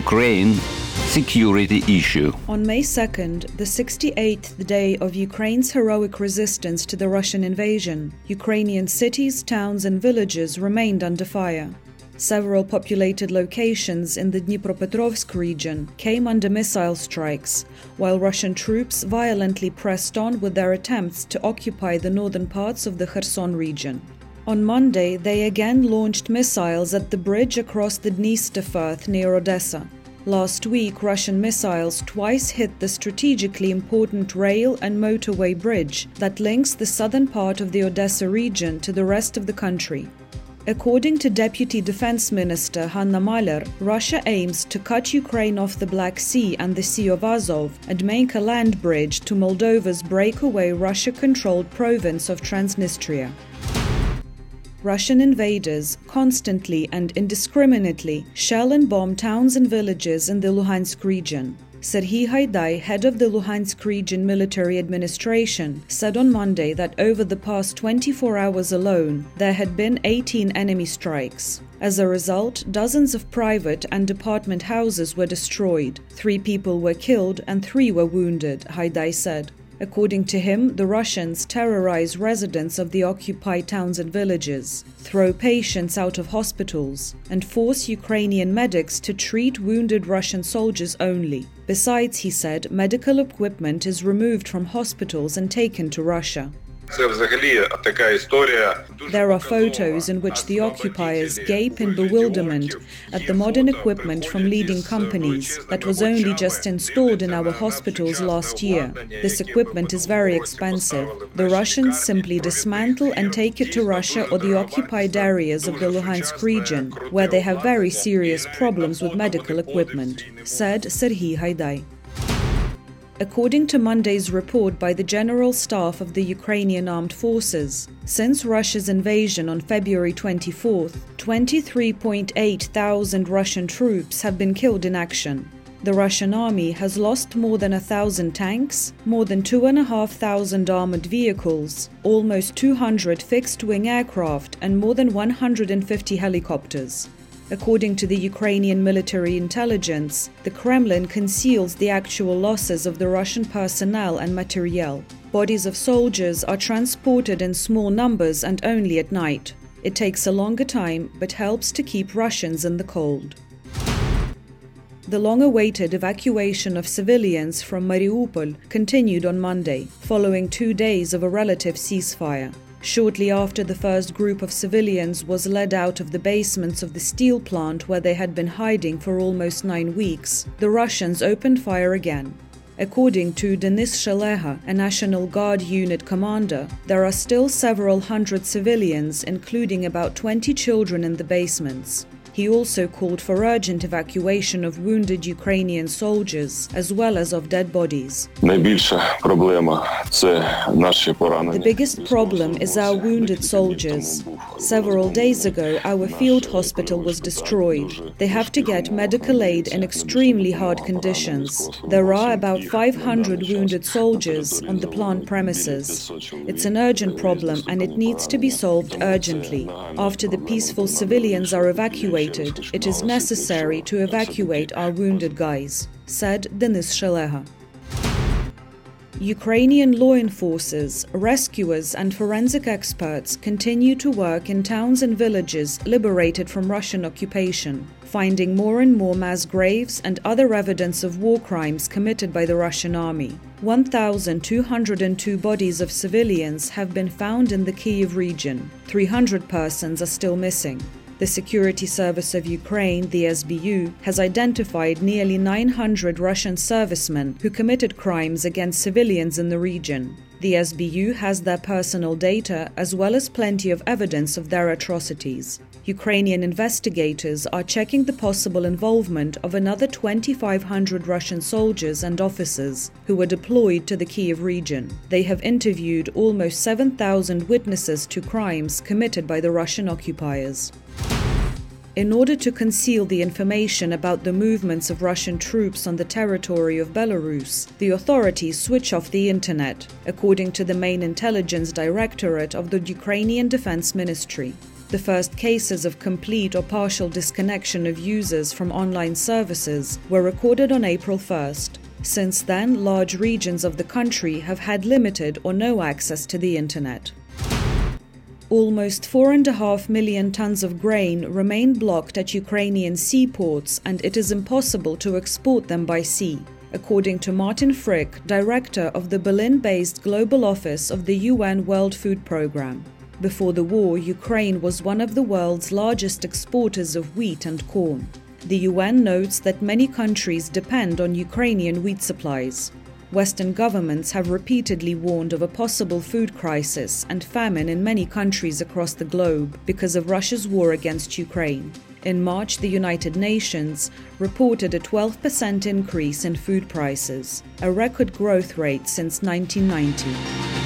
Ukraine security issue. On May 2nd, the 68th day of Ukraine's heroic resistance to the Russian invasion, Ukrainian cities, towns and villages remained under fire. Several populated locations in the Dnipropetrovsk region came under missile strikes, while Russian troops violently pressed on with their attempts to occupy the northern parts of the Kherson region. On Monday, they again launched missiles at the bridge across the Dniester Firth near Odessa. Last week, Russian missiles twice hit the strategically important rail and motorway bridge that links the southern part of the Odessa region to the rest of the country. According to Deputy Defense Minister Hanna Maliar, Russia aims to cut Ukraine off the Black Sea and the Sea of Azov and make a land bridge to Moldova's breakaway Russia-controlled province of Transnistria. Russian invaders constantly and indiscriminately shell and bomb towns and villages in the Luhansk region. Serhiy Haidai, head of the Luhansk region military administration, said on Monday that over the past 24 hours alone, there had been 18 enemy strikes. As a result, dozens of private and apartment houses were destroyed, 3 people were killed and 3 were wounded, Haidai said. According to him, the Russians terrorize residents of the occupied towns and villages, throw patients out of hospitals, and force Ukrainian medics to treat wounded Russian soldiers only. Besides, he said, medical equipment is removed from hospitals and taken to Russia. There are photos in which the occupiers gape in bewilderment at the modern equipment from leading companies that was only just installed in our hospitals last year. This equipment is very expensive. The Russians simply dismantle and take it to Russia or the occupied areas of the Luhansk region, where they have very serious problems with medical equipment, said Serhiy Haidai. According to Monday's report by the General Staff of the Ukrainian Armed Forces, since Russia's invasion on February 24th, 23.8 thousand Russian troops have been killed in action. The Russian army has lost more than 1,000 tanks, more than 2,500 armored vehicles, almost 200 fixed-wing aircraft and more than 150 helicopters. According to the Ukrainian military intelligence, the Kremlin conceals the actual losses of the Russian personnel and materiel. Bodies of soldiers are transported in small numbers and only at night. It takes a longer time, but helps to keep Russians in the cold. The long-awaited evacuation of civilians from Mariupol continued on Monday, following 2 days of a relative ceasefire. Shortly after the first group of civilians was led out of the basements of the steel plant where they had been hiding for almost 9 weeks, the Russians opened fire again. According to Denis Shaleha, a National Guard unit commander, there are still several hundred civilians, including about 20 children in the basements. He also called for urgent evacuation of wounded Ukrainian soldiers, as well as of dead bodies. The biggest problem is our wounded soldiers. Several days ago, our field hospital was destroyed. They have to get medical aid in extremely hard conditions. There are about 500 wounded soldiers on the plant premises. It's an urgent problem and it needs to be solved urgently. After the peaceful civilians are evacuated, it is necessary to evacuate our wounded guys, said Denis Shaleha. Ukrainian law enforcers, rescuers and forensic experts continue to work in towns and villages liberated from Russian occupation, finding more and more mass graves and other evidence of war crimes committed by the Russian army. 1,202 bodies of civilians have been found in the Kyiv region. 300 persons are still missing. The Security Service of Ukraine, the SBU, has identified nearly 900 Russian servicemen who committed crimes against civilians in the region. The SBU has their personal data as well as plenty of evidence of their atrocities. Ukrainian investigators are checking the possible involvement of another 2,500 Russian soldiers and officers who were deployed to the Kyiv region. They have interviewed almost 7,000 witnesses to crimes committed by the Russian occupiers. In order to conceal the information about the movements of Russian troops on the territory of Belarus, the authorities switch off the internet, according to the main intelligence directorate of the Ukrainian Defense Ministry. The first cases of complete or partial disconnection of users from online services were recorded on April 1st. Since then, large regions of the country have had limited or no access to the internet. Almost 4.5 million tons of grain remain blocked at Ukrainian seaports, and it is impossible to export them by sea, according to Martin Frick, director of the Berlin-based Global Office of the UN World Food Programme. Before the war, Ukraine was one of the world's largest exporters of wheat and corn. The UN notes that many countries depend on Ukrainian wheat supplies. Western governments have repeatedly warned of a possible food crisis and famine in many countries across the globe because of Russia's war against Ukraine. In March, the United Nations reported a 12% increase in food prices, a record growth rate since 1990.